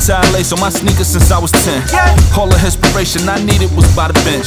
tie lace on my sneakers since I was 10. All the inspiration I needed was by the bench.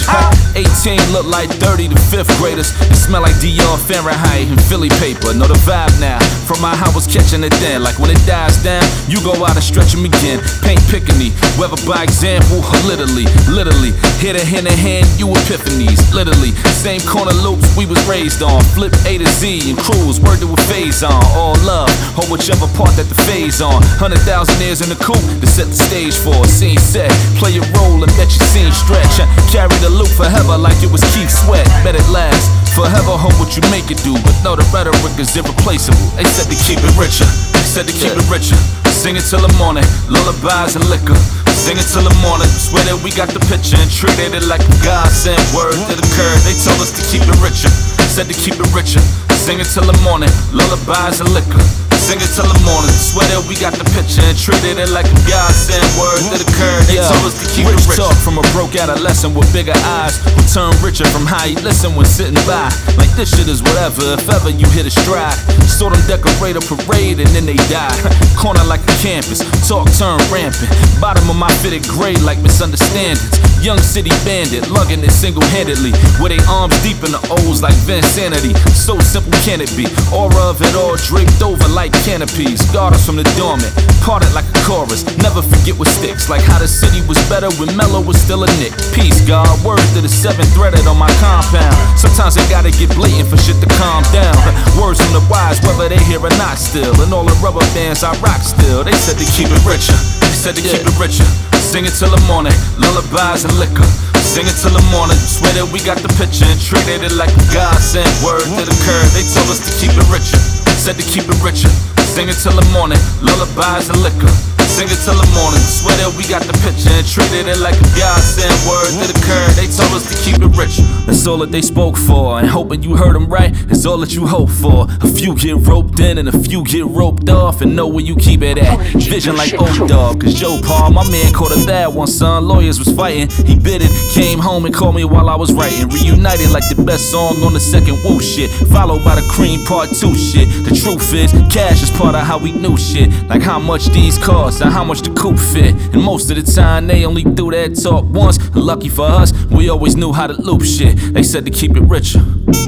18 look like 30 to 5th graders. It smell like Dior, Fahrenheit, and Philly paper. Know the vibe now. From my house was catching it then. Like when it dies down, you go out and stretch them again. Paint Piccany, whether by example or literally. Hit a hand in hand, you epiphanies. Literally, same corner loops we was raised on. Flip A to Z and cruise, word to a phase on. All love, or whichever part that the phase on. 100,000 years in the coupe to set the stage for a scene set. Play a role and let your scene stretch. Carry the loop forever like it was Keith Sweat. Bet it last forever, hope what you make it do. But no, the rhetoric is irreplaceable. They said to keep it richer. They said to keep it richer. Sing it till the morning, lullabies and liquor. Sing it till the morning, swear that we got the picture and treated it like a godsend. Word to the curve, they told us to keep it richer. Said to keep it richer. Sing it till the morning, lullabies and liquor. Sing it till the morning, swear that we got the picture and treated it like a godsend. Word to the curve, they told us to keep it richer. Talk from a broke adolescent with bigger eyes, who turn richer from how he listened when sitting by. Like this shit is whatever, if ever you hit a stride. Saw them decorate a parade and then they die. Corner like a campus, talk turn rampant. Bottom of my fitted grade like misunderstandings. Young city bandit, lugging it single-handedly. With they arms deep in the O's like Vansanity. So simple can it be? Aura of it all draped over like canopies. Guard us from the dormant, parted like a chorus. Never forget what sticks. Like how the city was better when Mellow was still a Nick. Peace, God, word to the 7 threaded on my compound. Sometimes I gotta get blatant for shit to calm down. Words from the wise, whether they hear or not still. And all the rubber bands I rock still. They said to keep it richer. They said to keep it richer. Sing it till the morning, lullabies and liquor. Sing it till the morning, swear that we got the picture and treated it like a godsend. Word to the curve, they told us to keep it richer. Said to keep it richer. Sing it till the morning, lullabies and liquor. Sing it till the morning, swear that we got the picture and treated it like a godsend. Word to the curve, they told us to keep it richer. That's all that they spoke for, and hoping you heard them right is all that you hope for. A few get roped in and a few get roped off, and know where you keep it at. Vision like Oak Dog, cause Joe Paul, my man, caught a bad one, son. Lawyers was fighting, he bit it, came home and called me while I was writing. Reunited like the best song on the second Woo shit, followed by the Cream Part 2 shit. The truth is, cash is part of how we knew shit. Like how much these cost and how much the coupe fit. And most of the time they only do that talk once. Lucky for us, we always knew how to loop shit. They said to keep it richer.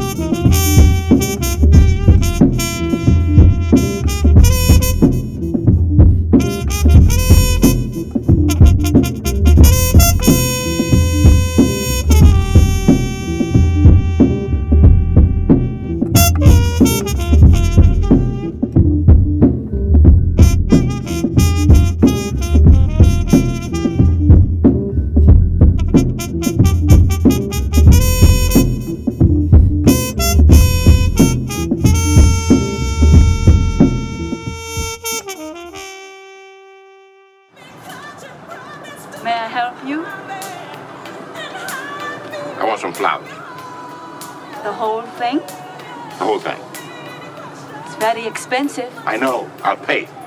May I help you? I want some flowers. The whole thing? The whole thing. It's very expensive. I know. I'll pay.